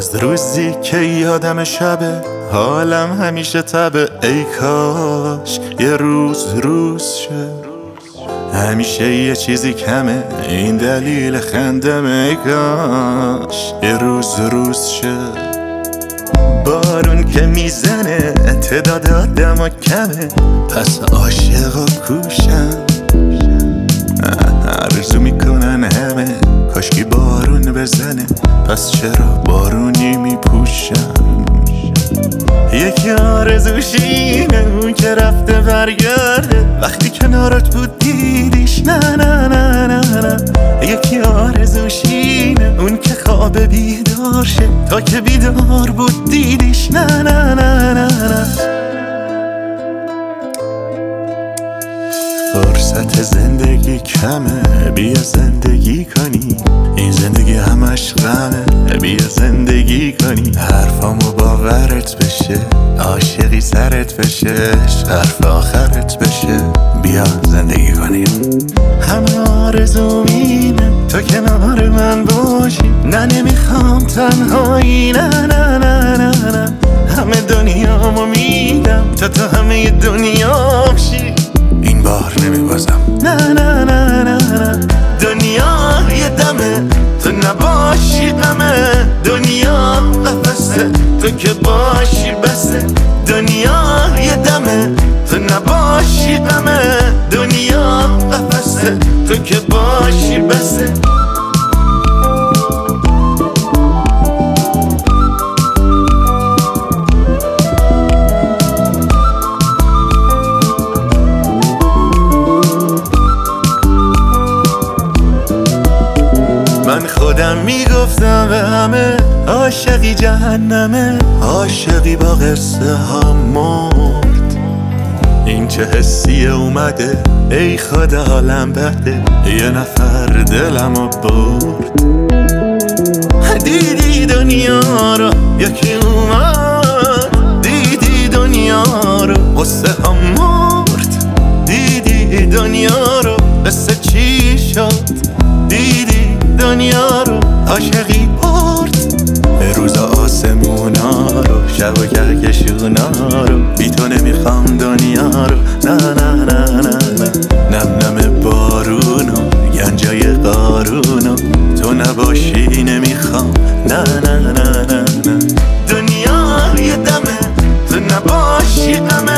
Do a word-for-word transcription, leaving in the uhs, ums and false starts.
از روزی که یادم شبه حالم همیشه تبه. ای کاش یه روز روز شه، همیشه یه چیزی کمه این دلیل خندم. ای کاش یه روز روز شه. بارون که میزنه تعداد آدم کمه، پس عاشق و کوشم. آرزو میکنن همه کاشکی بارون بزنه، پس چرا بارونی میپوشم. یکی آرزوش اینه اون که رفته برگرده، وقتی کنارت بود دیدیش نه نه نه نه نه. یکی آرزوش اینه اون که خواب بیدار شه، تا که بیدار بود دیدیش نه نه نه نه نه. فرصت زندگی کمه، بیا زندگی کنی. این زندگی همش غمه، بیا زندگی کنی. حرفامو باورت بشه، عاشقی سرت بشه، حرف آخرت بشه. بیا زندگی کنی. همه آرزوم اینه تو کنار من باشی، نه نمیخوام تنهایی نه نه نه نه نه. همه دنیامو میدم تا تو همه دنیام شی، این بار نمیبازم نه نه نه نه نه. دنیا یه دمه تو نباشی غمه، دنیا قفسه تو که باشی بسه. دنیا یه دمه تو نباشی غمه، دنیا قفسه تو که باشی بسه. من خودم میگفتم به همه عاشقی جهنمه، عاشقی با قصه ها مرد. این چه حسیه اومده ای خدا حالم بده، یه نفر دلمو برد. دیدی دنیا رو یکی اومد، دیدی دنیا رو قصه ها مرد. دیدی دنیا رو قصه چی شد، دیدی دنیا رو عاشقی برد. روز آسمونا رو شب و کهکشونا رو، بی تو نمیخوام دنیا رو نه نه نه نه نه. نم نم بارونو گنجای قارونو، تو نباشی نمیخوام نه نه نه نه نه. دنیا یه دمه تو نباشی غمه،